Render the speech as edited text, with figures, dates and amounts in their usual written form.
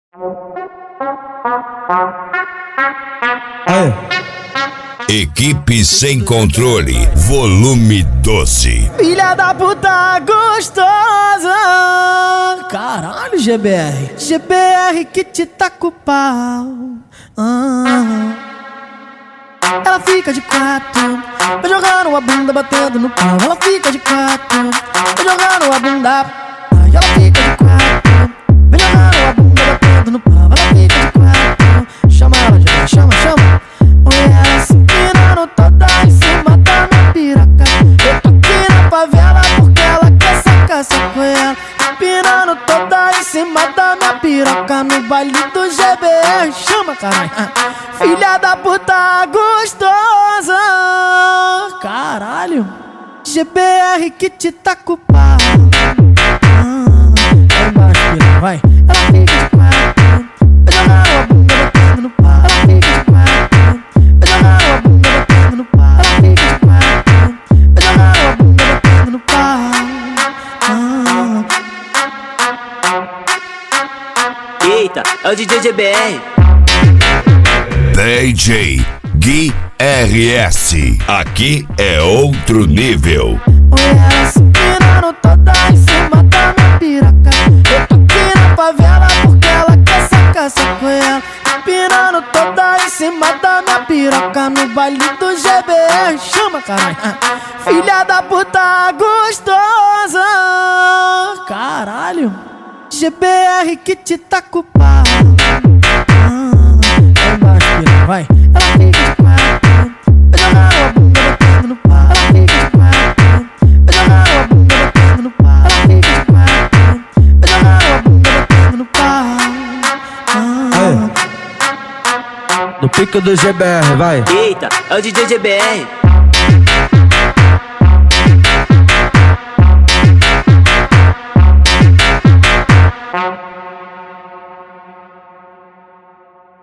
Aê. Equipe Sem Controle, volume 12. Filha da puta gostosa. Caralho, GBR. GBR que te taca o pau. Ela fica de quatro, vai jogando a bunda batendo no pau. Ela fica de quatro, vai jogando a bunda. Aí ela fica de quatro, vai jogando a bunda batendo no pau. Ela fica de quatro, chama ela, GBR, chama. Olha ela se empinando toda em cima da minha piroca. Eu tô aqui na favela porque ela quer sacar ela. Empinando toda em cima da minha piroca no baile do GBR. Chama, caralho. Filha da puta gostosa. Caralho. GBR que te taca o pau. Vai embaixo, piranha, vai. Ela fica de quatro, vai jogando a bunda batendo no pau. Ela fica de quatro, vai jogando a bunda batendo no pau. Ela fica de quatro, vai jogando a bunda batendo no pau. Eita, é o DJ GBR. DJ Gui RS. Aqui é outro nível. Olha ela se empinando toda em cima da minha piroca. Eu tô aqui na favela porque ela quer sacar ela. Empinando toda em cima da minha piroca no baile do GBR. Chama, caralho. Filha da puta gostosa. Caralho. GBR que te taca o pau. Vai embaixo, piranha, vai. Ela fica de quatro, vai jogando a bunda batendo no pau. Ela fica de quatro, vai jogando a bunda batendo no pau. Ela fica de quatro, vai jogando a bunda batendo no pau. No pico do GBR, vai. Eita, é o DJ GBR.